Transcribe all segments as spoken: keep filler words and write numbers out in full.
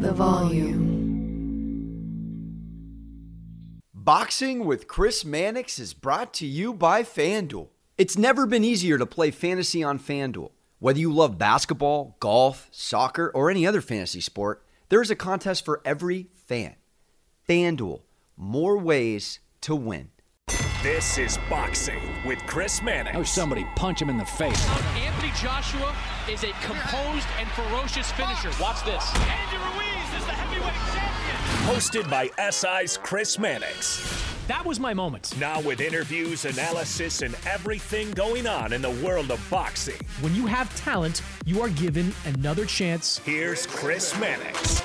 the volume. Boxing with Chris Mannix is brought to you by FanDuel. It's never been easier to play fantasy on FanDuel. Whether you love basketball, golf, soccer, or any other fantasy sport, there is a contest for every fan. FanDuel, more ways to win. This is Boxing with Chris Mannix. Oh, somebody punch him in the face. Anthony Joshua is a composed and ferocious finisher. Watch this. Andy Ruiz is the heavyweight champion. Hosted by S I's Chris Mannix. That was my moment. Now with interviews, analysis, and everything going on in the world of boxing. When you have talent, you are given another chance. Here's Chris Mannix.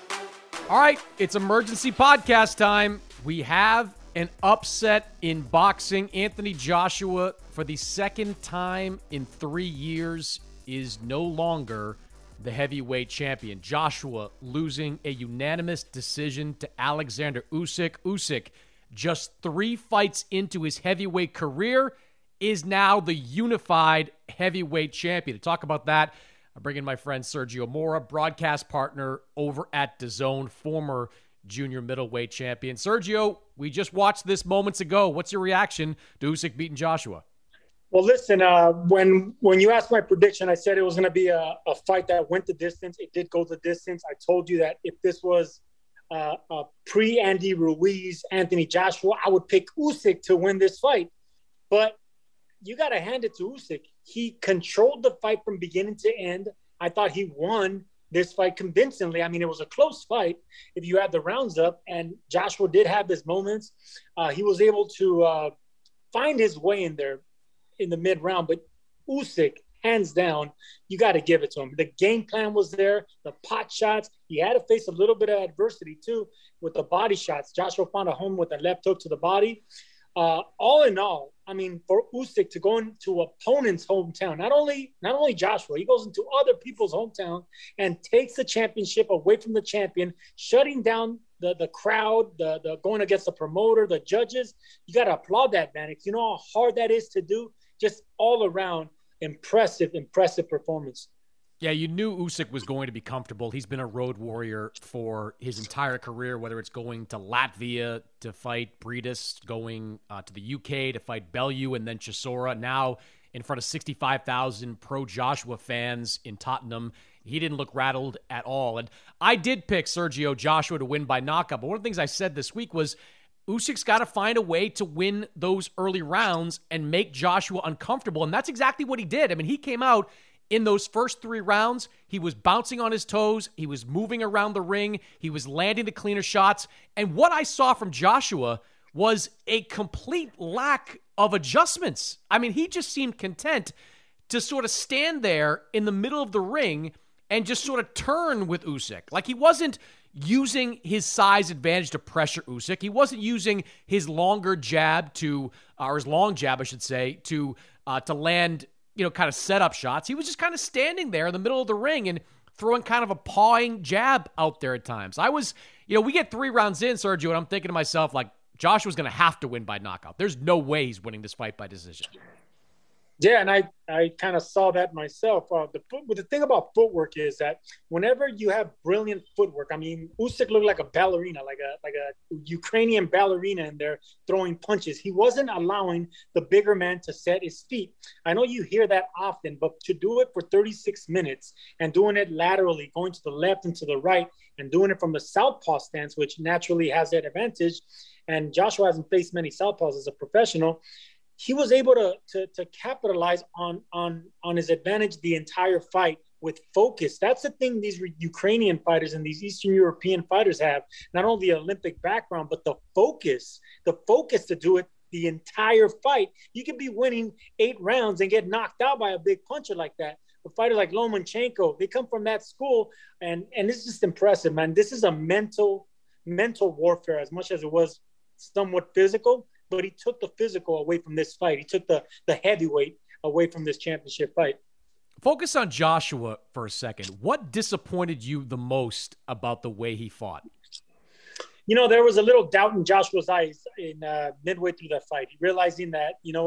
All right, it's emergency podcast time. We have an upset in boxing. Anthony Joshua, for the second time in three years, is no longer the heavyweight champion. Joshua losing a unanimous decision to Alexander Usyk. Usyk, just three fights into his heavyweight career, is now the unified heavyweight champion. To talk about that, I bring in my friend Sergio Mora, broadcast partner over at DAZN, former junior middleweight champion. Sergio, we just watched this moments ago. What's your reaction to Usyk beating Joshua? Well, listen, uh, when when you asked my prediction, I said it was going to be a, a fight that went the distance. It did go the distance. I told you that if this was uh, a pre-Andy Ruiz, Anthony Joshua, I would pick Usyk to win this fight. But you got to hand it to Usyk. He controlled the fight from beginning to end. I thought he won this fight convincingly. I mean, it was a close fight if you add the rounds up, and Joshua did have his moments. Uh, he was able to uh, find his way in there in the mid-round, but Usyk, hands down, you got to give it to him. The game plan was there, the pot shots. He had to face a little bit of adversity, too, with the body shots. Joshua found a home with a left hook to the body. Uh, all in all, I mean, for Usyk to go into opponent's hometown, not only not only Joshua, he goes into other people's hometown and takes the championship away from the champion, shutting down the, the crowd, the, the going against the promoter, the judges. You got to applaud that, man. You know how hard that is to do? Just all around impressive, impressive performance. Yeah, you knew Usyk was going to be comfortable. He's been a road warrior for his entire career, whether it's going to Latvia to fight Briedis, going uh, to the U K to fight Bellew, and then Chisora. Now in front of sixty-five thousand pro-Joshua fans in Tottenham. He didn't look rattled at all. And I did pick Sergio Joshua to win by knockout, but one of the things I said this week was Usyk's got to find a way to win those early rounds and make Joshua uncomfortable, and that's exactly what he did. I mean, he came out in those first three rounds, he was bouncing on his toes, he was moving around the ring, he was landing the cleaner shots, and what I saw from Joshua was a complete lack of adjustments. I mean, he just seemed content to sort of stand there in the middle of the ring and just sort of turn with Usyk. Like, he wasn't using his size advantage to pressure Usyk. He wasn't using his longer jab to, or his long jab, I should say, to uh, to land, you know, kind of setup shots. He was just kind of standing there in the middle of the ring and throwing kind of a pawing jab out there at times. I was, you know, we get three rounds in, Sergio, and I'm thinking to myself, like, Joshua's going to have to win by knockout. There's no way he's winning this fight by decision. Yeah, and I, I kind of saw that myself. Uh, the foot, the thing about footwork is that whenever you have brilliant footwork, I mean, Usyk looked like a ballerina, like a like a Ukrainian ballerina in there throwing punches. He wasn't allowing the bigger man to set his feet. I know you hear that often, but to do it for thirty-six minutes and doing it laterally, going to the left and to the right, and doing it from the southpaw stance, which naturally has that advantage, and Joshua hasn't faced many southpaws as a professional, he was able to, to, to capitalize on, on, on his advantage the entire fight with focus. That's the thing these Ukrainian fighters and these Eastern European fighters have, not only the Olympic background, but the focus, the focus to do it the entire fight. You could be winning eight rounds and get knocked out by a big puncher like that. A fighter like Lomachenko, they come from that school, and, and it's just impressive, man. This is a mental, mental warfare as much as it was somewhat physical. But he took the physical away from this fight. He took the, the heavyweight away from this championship fight. Focus on Joshua for a second. What disappointed you the most about the way he fought? You know, there was a little doubt in Joshua's eyes in uh, midway through that fight. Realizing that, you know what,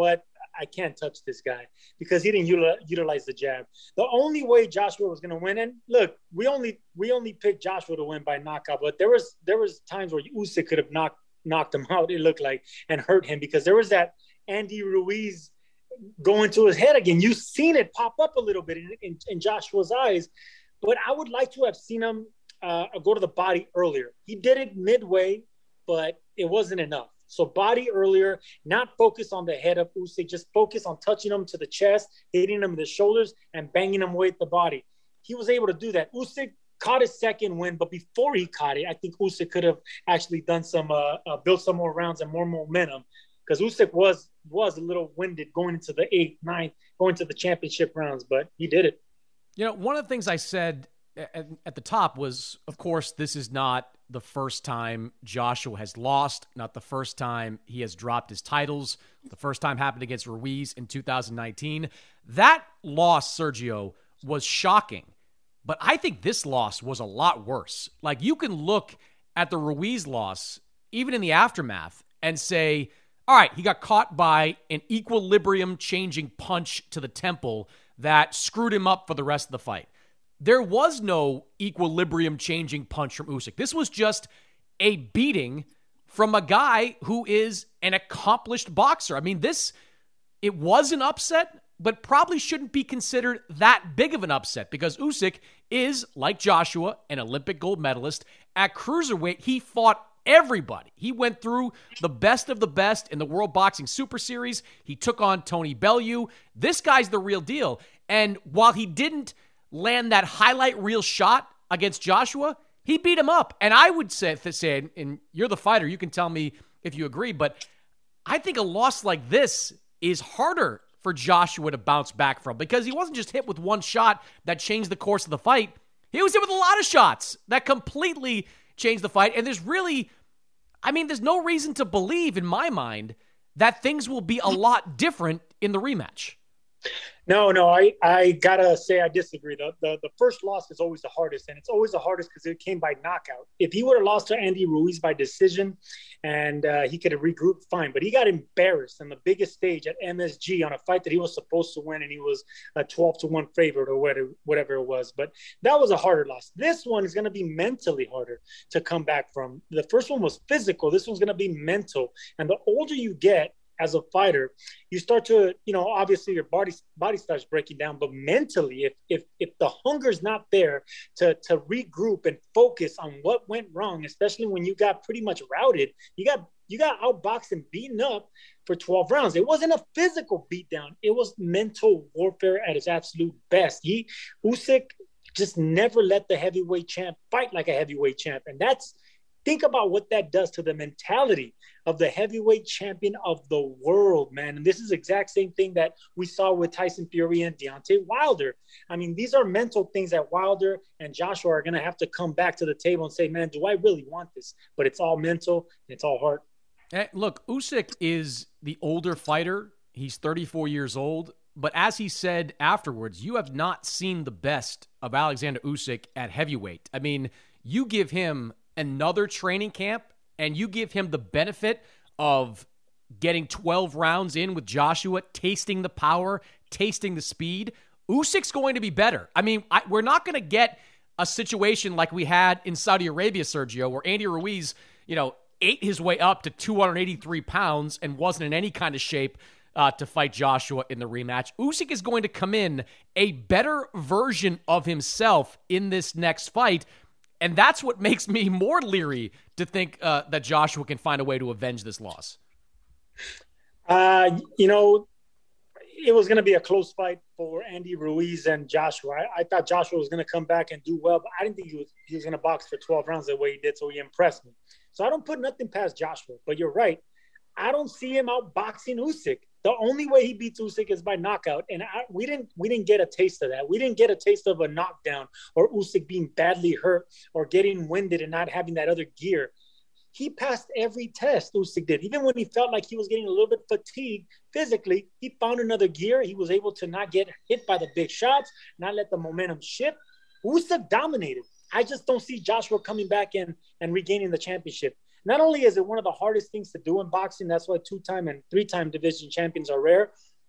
I can't touch this guy because he didn't util- utilize the jab. The only way Joshua was going to win, and look, we only we only picked Joshua to win by knockout, but there was there was times where Usyk could have knocked knocked him out, it looked like, and hurt him because there was that Andy Ruiz going to his head again. You've seen it pop up a little bit in, in, in Joshua's eyes, but I would like to have seen him uh, go to the body earlier. He did it midway, but it wasn't enough. So body earlier, not focus on the head of Usyk, just focus on touching him to the chest, hitting him in the shoulders, and banging him with the body. He was able to do that. Usyk caught his second win, but before he caught it, I think Usyk could have actually done some, uh, uh, built some more rounds and more momentum because Usyk was was a little winded going into the eighth, ninth, going to the championship rounds, but he did it. You know, one of the things I said at, at the top was, of course, this is not the first time Joshua has lost, not the first time he has dropped his titles. The first time happened against Ruiz in two thousand nineteen. That loss, Sergio, was shocking. But I think this loss was a lot worse. Like, you can look at the Ruiz loss, even in the aftermath, and say, all right, he got caught by an equilibrium-changing punch to the temple that screwed him up for the rest of the fight. There was no equilibrium-changing punch from Usyk. This was just a beating from a guy who is an accomplished boxer. I mean, this, it was an upset, but probably shouldn't be considered that big of an upset because Usyk is, like Joshua, an Olympic gold medalist. At cruiserweight, he fought everybody. He went through the best of the best in the World Boxing Super Series. He took on Tony Bellew. This guy's the real deal. And while he didn't land that highlight reel shot against Joshua, he beat him up. And I would say, say, and you're the fighter, you can tell me if you agree, but I think a loss like this is harder for Joshua to bounce back from because he wasn't just hit with one shot that changed the course of the fight. He was hit with a lot of shots that completely changed the fight. And there's really, I mean, there's no reason to believe in my mind that things will be a lot different in the rematch. No, no, I, I gotta say I disagree. The, the the first loss is always the hardest, and it's always the hardest because it came by knockout. If he would have lost to Andy Ruiz by decision and uh, he could have regrouped, fine. But he got embarrassed on the biggest stage at M S G on a fight that he was supposed to win, and he was a twelve to one favorite or whatever, whatever it was. But that was a harder loss. This one is going to be mentally harder to come back from. The first one was physical. This one's going to be mental. And the older you get, as a fighter, you start to, you know, obviously your body body starts breaking down, but mentally, if if if the hunger's not there to to regroup and focus on what went wrong, especially when you got pretty much routed, you got you got outboxed and beaten up for twelve rounds. It wasn't a physical beatdown; it was mental warfare at its absolute best. He Usyk just never let the heavyweight champ fight like a heavyweight champ, and that's. Think about what that does to the mentality of the heavyweight champion of the world, man. And this is the exact same thing that we saw with Tyson Fury and Deontay Wilder. I mean, these are mental things that Wilder and Joshua are going to have to come back to the table and say, man, do I really want this? But it's all mental. And it's all heart. Hey, look, Usyk is the older fighter. He's thirty-four years old. But as he said afterwards, you have not seen the best of Alexander Usyk at heavyweight. I mean, you give him another training camp and you give him the benefit of getting twelve rounds in with Joshua, tasting the power, tasting the speed, Usyk's going to be better. I mean, I, we're not going to get a situation like we had in Saudi Arabia, Sergio, where Andy Ruiz, you know, ate his way up to two hundred eighty-three pounds and wasn't in any kind of shape uh, to fight Joshua in the rematch. Usyk is going to come in a better version of himself in this next fight. And that's what makes me more leery to think uh, that Joshua can find a way to avenge this loss. Uh, you know, it was going to be a close fight for Andy Ruiz and Joshua. I, I thought Joshua was going to come back and do well, but I didn't think he was he was going to box for twelve rounds the way he did, so he impressed me. So I don't put nothing past Joshua, but you're right. I don't see him out boxing Usyk. The only way he beats Usyk is by knockout, and I, we didn't we didn't get a taste of that. We didn't get a taste of a knockdown or Usyk being badly hurt or getting winded and not having that other gear. He passed every test, Usyk did. Even when he felt like he was getting a little bit fatigued physically, he found another gear. He was able to not get hit by the big shots, not let the momentum shift. Usyk dominated. I just don't see Joshua coming back and, and regaining the championship. Not only is it one of the hardest things to do in boxing, that's why two-time and three-time division champions are rare,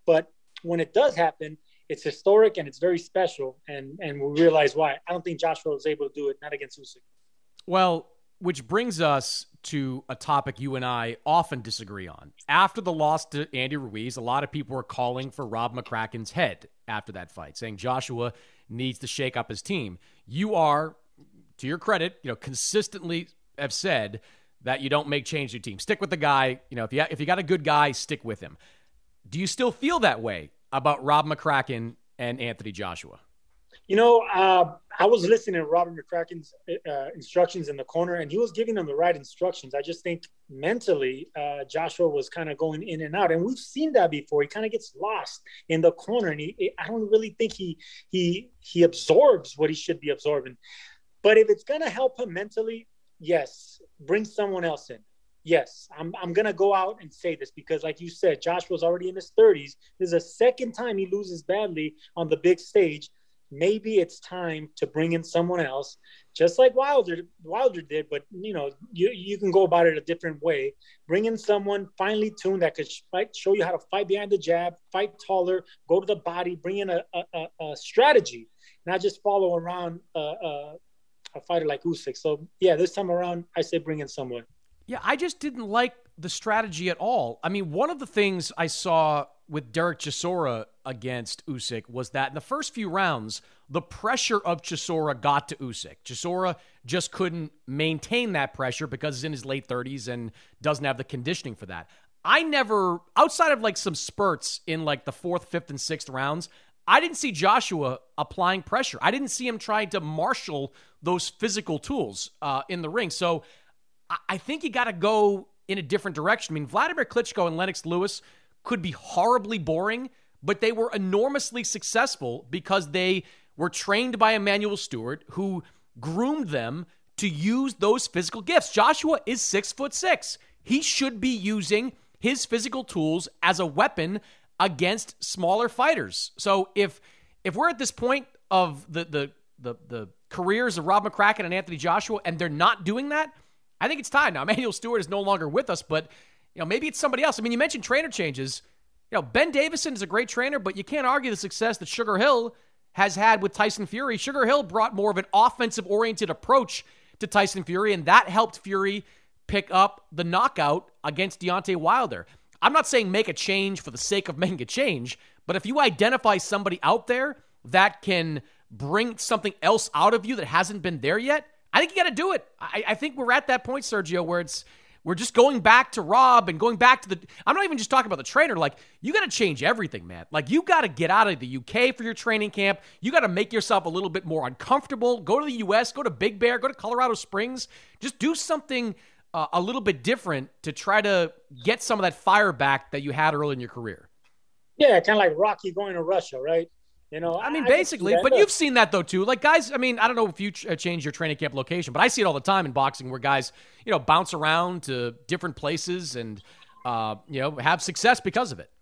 But when it does happen, it's historic and it's very special. And, and we realize why. I don't think Joshua was able to do it, not against Usyk. Well, which brings us to a topic you and I often disagree on. After the loss to Andy Ruiz, a lot of people were calling for Rob McCracken's head after that fight, saying Joshua needs to shake up his team. You are, to your credit, you know, consistently have said that you don't make change to your team. Stick with the guy. You know, if you if you got a good guy, stick with him. Do you still feel that way about Rob McCracken and Anthony Joshua? You know, uh, I was listening to Robert McCracken's uh, instructions in the corner, and he was giving them the right instructions. I just think mentally, uh, Joshua was kind of going in and out, and we've seen that before. He kind of gets lost in the corner, and he, I don't really think he he he absorbs what he should be absorbing. But if it's gonna help him mentally, yes, bring someone else in. Yes, I'm I'm gonna go out and say this because, like you said, Joshua's already in his thirties. This is the second time he loses badly on the big stage. Maybe it's time to bring in someone else, just like Wilder Wilder did. But you know, you you can go about it a different way. Bring in someone finely tuned that could fight, show you how to fight behind the jab, fight taller, go to the body, bring in a a, a strategy, not just follow around a, a, a fighter like Usyk. So yeah, this time around, I say bring in someone. Yeah, I just didn't like the strategy at all. I mean, one of the things I saw with Derek Chisora against Usyk was that in the first few rounds, the pressure of Chisora got to Usyk. Chisora just couldn't maintain that pressure because he's in his late thirties and doesn't have the conditioning for that. I never, outside of like some spurts in like the fourth, fifth, and sixth rounds, I didn't see Joshua applying pressure. I didn't see him trying to marshal those physical tools uh, in the ring. So I, I think you got to go in a different direction. I mean, Vladimir Klitschko and Lennox Lewis could be horribly boring, but they were enormously successful because they were trained by Emanuel Stewart, who groomed them to use those physical gifts. Joshua is six foot six. He should be using his physical tools as a weapon against smaller fighters. So if if we're at this point of the the the, the careers of Rob McCracken and Anthony Joshua, and they're not doing that, I think it's time. Now, Emanuel Stewart is no longer with us, but you know, maybe it's somebody else. I mean, you mentioned trainer changes. You know, Ben Davison is a great trainer, but you can't argue the success that Sugar Hill has had with Tyson Fury. Sugar Hill brought more of an offensive-oriented approach to Tyson Fury, and that helped Fury pick up the knockout against Deontay Wilder. I'm not saying make a change for the sake of making a change, but if you identify somebody out there that can bring something else out of you that hasn't been there yet, I think you got to do it. I, I think we're at that point, Sergio, where it's we're just going back to Rob and going back to the – I'm not even just talking about the trainer. Like, you got to change everything, man. Like, you got to get out of the U K for your training camp. You got to make yourself a little bit more uncomfortable. Go to the U S, go to Big Bear, go to Colorado Springs. Just do something uh, a little bit different to try to get some of that fire back that you had early in your career. Yeah, kind of like Rocky going to Russia, right? You know, I mean, I basically, but you've seen that though too. Like guys, I mean, I don't know if you ch- change your training camp location, but I see it all the time in boxing where guys, you know, bounce around to different places and, uh, you know, have success because of it.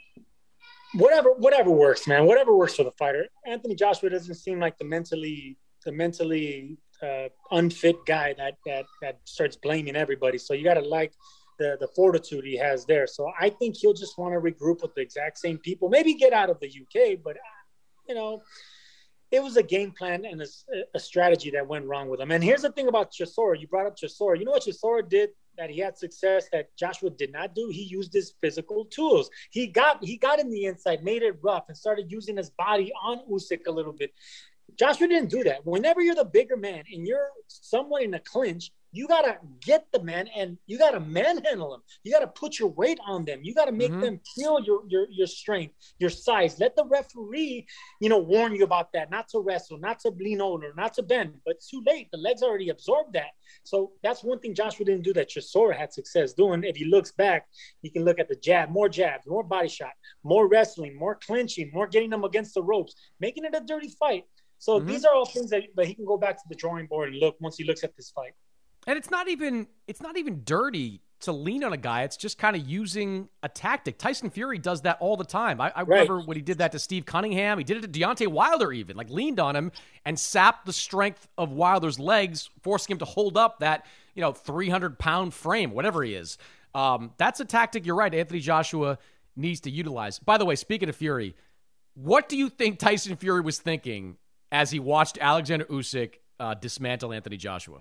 Whatever, whatever works, man. Whatever works for the fighter. Anthony Joshua doesn't seem like the mentally, the mentally uh, unfit guy that that that starts blaming everybody. So you got to like the the fortitude he has there. So I think he'll just want to regroup with the exact same people. Maybe get out of the U K, but. You know, it was a game plan and a, a strategy that went wrong with him. And here's the thing about Chisora. You brought up Chisora. You know what Chisora did that he had success that Joshua did not do? He used his physical tools. He got he got in the inside, made it rough, and started using his body on Usyk a little bit. Joshua didn't do that. Whenever you're the bigger man and you're someone in a clinch, you got to get the man and you got to manhandle them. You got to put your weight on them. You got to make mm-hmm. them feel your, your, your strength, your size. Let the referee, you know, warn you about that, not to wrestle, not to lean over, not to bend, but it's too late. The legs already absorbed that. So that's one thing Joshua didn't do that Chisora had success doing. If he looks back, he can look at the jab, more jabs, more body shot, more wrestling, more clinching, more getting them against the ropes, making it a dirty fight. So mm-hmm. these are all things that, that he can go back to the drawing board and look once he looks at this fight. And it's not even it's not even dirty to lean on a guy. It's just kind of using a tactic. Tyson Fury does that all the time. I, I right. remember when he did that to Steve Cunningham. He did it to Deontay Wilder even, like leaned on him and sapped the strength of Wilder's legs, forcing him to hold up that, you know, three hundred pound frame, whatever he is. Um, that's a tactic. You're right. Anthony Joshua needs to utilize. By the way, speaking of Fury, what do you think Tyson Fury was thinking as he watched Alexander Usyk uh, dismantle Anthony Joshua?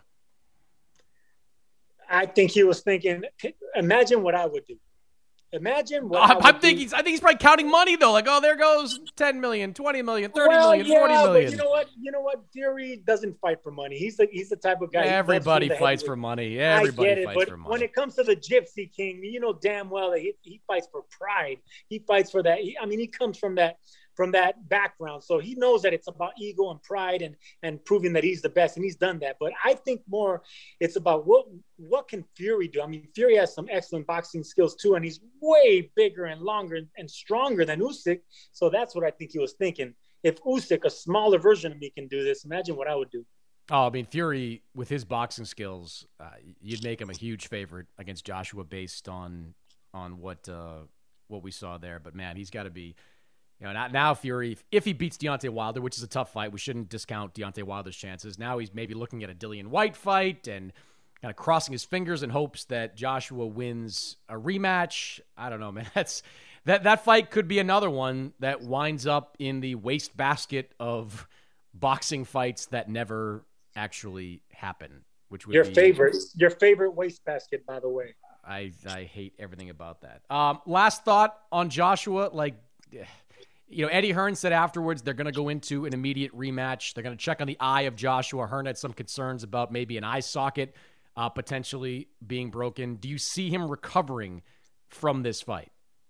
I think he was thinking, imagine what I would do. Imagine what uh, I would I'm thinking, do. I think he's probably counting money, though. Like, oh, there goes ten million, twenty million, thirty well, million, yeah, forty million. But you know what? You know what? Fury doesn't fight for money. He's the, he's the type of guy. Everybody fights for money. Everybody I get it, fights but for money. when it comes to the Gypsy King, you know damn well that he, he fights for pride. He fights for that. He, I mean, he comes from that from that background, so he knows that it's about ego and pride and and proving that he's the best, and he's done that. But I think more it's about what what can Fury do. I mean, Fury has some excellent boxing skills too, and he's way bigger and longer and stronger than Usyk. So that's what I think he was thinking. If Usyk, a smaller version of me, can do this, imagine what I would do. Oh, I mean, Fury, with his boxing skills, uh, you'd make him a huge favorite against Joshua based on on what uh, what we saw there. But, man, he's got to be, you know, not, now Fury, if, if he beats Deontay Wilder, which is a tough fight, we shouldn't discount Deontay Wilder's chances. Now he's maybe looking at a Dillian White fight and kind of crossing his fingers in hopes that Joshua wins a rematch. I don't know, man. That's that that fight could be another one that winds up in the wastebasket of boxing fights that never actually happen, which would your be favorite your favorite wastebasket, by the way. I I hate everything about that. Um, last thought on Joshua, like, you know, Eddie Hearn said afterwards they're going to go into an immediate rematch. They're going to check on the eye of Joshua. Hearn had some concerns about maybe an eye socket uh, potentially being broken. Do you see him recovering from this fight?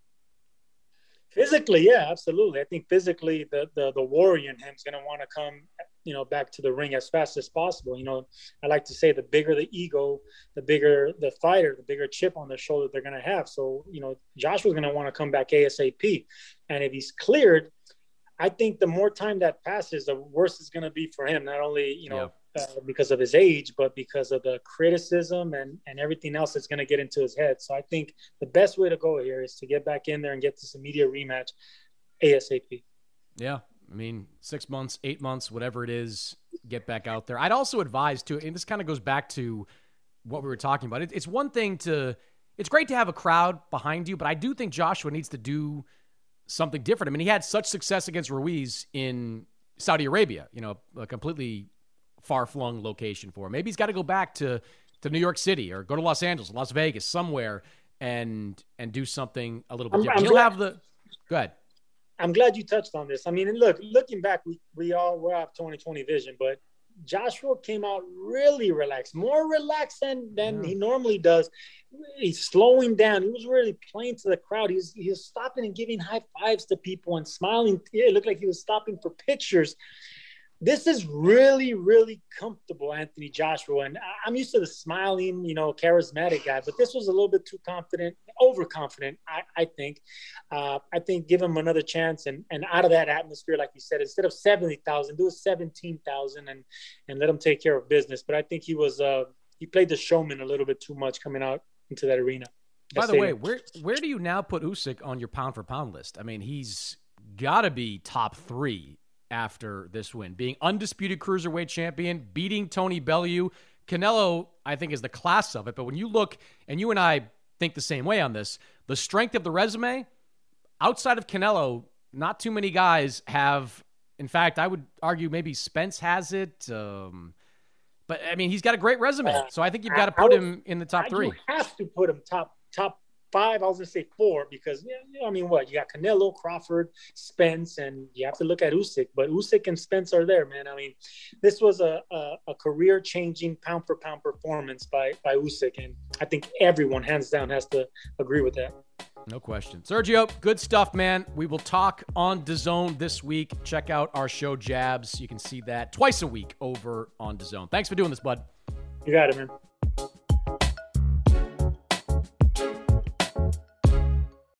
Physically, yeah, absolutely. I think physically the the, the warrior in him is going to want to come, you know, back to the ring as fast as possible. You know, I like to say the bigger the ego, the bigger the fighter, the bigger chip on their shoulder they're going to have. So, you know, Joshua's going to want to come back ASAP. And if he's cleared, I think the more time that passes, the worse it's going to be for him. Not only, you know, yeah. uh, because of his age, but because of the criticism and, and everything else that's going to get into his head. So I think the best way to go here is to get back in there and get this immediate rematch ASAP. Yeah. I mean, six months, eight months, whatever it is, get back out there. I'd also advise, too, and this kind of goes back to what we were talking about. It, it's one thing to – it's great to have a crowd behind you, but I do think Joshua needs to do something different. I mean, he had such success against Ruiz in Saudi Arabia, you know, a completely far-flung location for him. Maybe he's got to go back to, to New York City or go to Los Angeles, Las Vegas, somewhere, and and do something a little bit I'm, different. I'm He'll glad- have the – go ahead. I'm glad you touched on this. I mean, and look, looking back, we, we all were have twenty twenty vision, but Joshua came out really relaxed, more relaxed than, than Yeah. he normally does. He's slowing down. He was really playing to the crowd. He was, he was stopping and giving high fives to people and smiling. It looked like he was stopping for pictures. This is really, really comfortable, Anthony Joshua. And I'm used to the smiling, you know, charismatic guy, but this was a little bit too confident, overconfident, I, I think. Uh, I think give him another chance and, and out of that atmosphere, like you said, instead of seventy thousand, do a seventeen thousand and, and let him take care of business. But I think he was, uh, he played the showman a little bit too much coming out into that arena. By That the way, stadium. where where do you now put Usyk on your pound for pound list? I mean, he's got to be top three after this win, being undisputed cruiserweight champion, beating Tony Bellew. Canelo, I think, is the class of it. But when you look, and you and I think the same way on this, the strength of the resume, outside of Canelo, not too many guys have. In fact, I would argue maybe Spence has it. Um, but, I mean, he's got a great resume. So I think you've got to I- I put would- him in the top I- three. You have to put him top top five. I was gonna say four because yeah, you know, I mean, what you got Canelo, Crawford, Spence, and you have to look at Usyk. But Usyk and Spence are there, man. I mean, this was a a, a career changing pound for pound performance by by Usyk, and I think everyone hands down has to agree with that. No question. Sergio, good stuff, man. We will talk on DAZN this week. Check out our show, Jabs. You can see that twice a week over on DAZN. Thanks for doing this, bud. You got it, man.